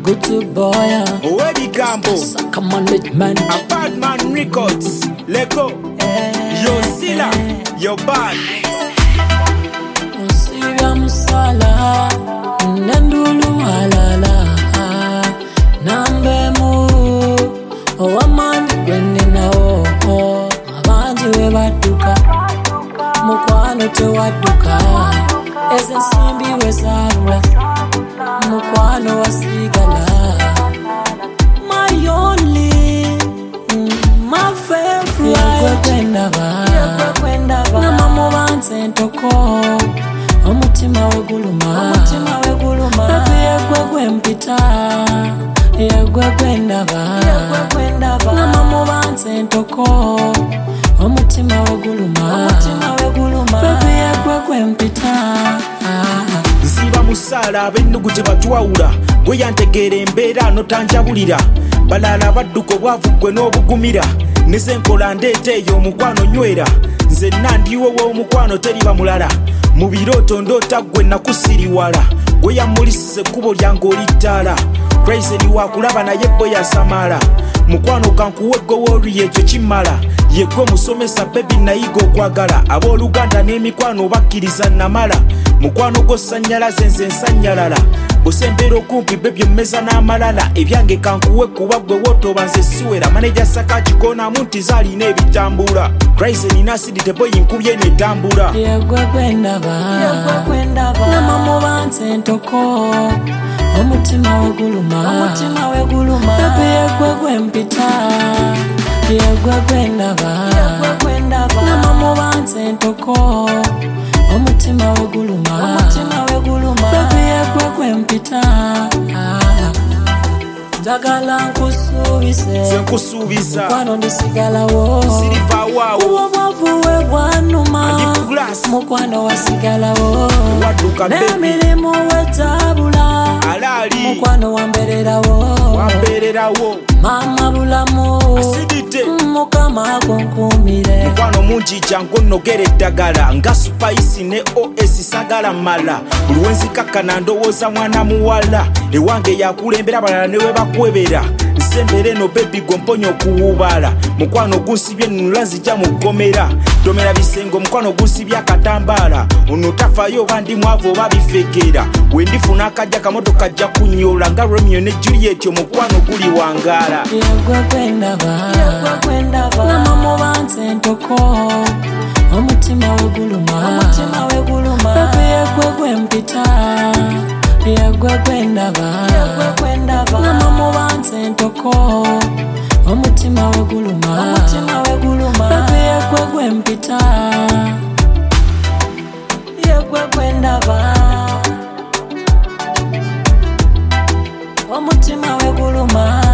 Butu boya Owedi Gambo come on with man A bad man records Lego Yo Sila Yo bad Musibya musala Nendulu halala Nambemu Owamani gwende nao Abanji we baduka Mukwano te waduka Eze simbi we sabula Mukwano wasigala My only My favorite Yagwe kwenda ba Namamu banse ntoko Omutima weguluma Pepe yagwe mpita Yagwe kwenda ba Namamu banse ntoko Omutima weguluma Pepe yagwe mpita Nsiba musala abennugu gye batwawula gwe yantegeera embeera notanjabulira balala badduka obwavu gwe n'obugumira neze nkola ndeeta eyo omukwano nywera nze nandiwo w'omukwano teriba mulala mu birooto ndoota gwe nakusiriwala gwe yammulisiza ekkubo lyange olittaala Crazy wakulaba naye bwe yasamala mukwano kankuwe gwe w'oli ekyo kimala yegwe musomesa bebi nayiga okwagala abooluganda n'emikwano bakkiriza namala mukwano gwo sanyalaze nze nsanyalala busembeera okumpi bebyo mmeza n'amalala ebyange kankuwe kuba gwe wootoba nze siwera maneja saka kikoonamu nti zaalina ebitambula Crazy nina asidi teboyi nkubye netambula yegwe kwenda ba namamu banse ntoko omutima weguluma pepe yegwe mpita yegwe kwenda ba namamu banse ntoko omutima weguluma pepe yegwe mpita njagala nkusuubiza mukwano ndisigalawo siriva waawo obwavu we bwanuma mukwano wasigalawo n'emirimu wetabula alaali mukwano wambererawo mama bulamu asidite mukama kunkumire mukwano mungi jangu nnogera eddagala nga Spice ne OS sagala mala buli wenzikakkana ndowooza mwana muwala ewange yakulembera balala ne we bakwebera nsembera eno bebi gomponya okuwubala mukwano gunsibye nnula nzija mugomera tomera bisengo mukwano gunsibye akatambaala ono tafayo oba ndi mwavu oba bifekera wendifuna akajja kamotoka kajja kunyola nga Romeo ne Juliet omukwano guli wangaala yegwe kwenda ba namamu banse ntoko omutima weguluma pepe yegwe mpita yegwe kwenda ba namamu banse ntoko omutima weguluma pepe yegwe mpita yegwe kwenda ba omutima weguluma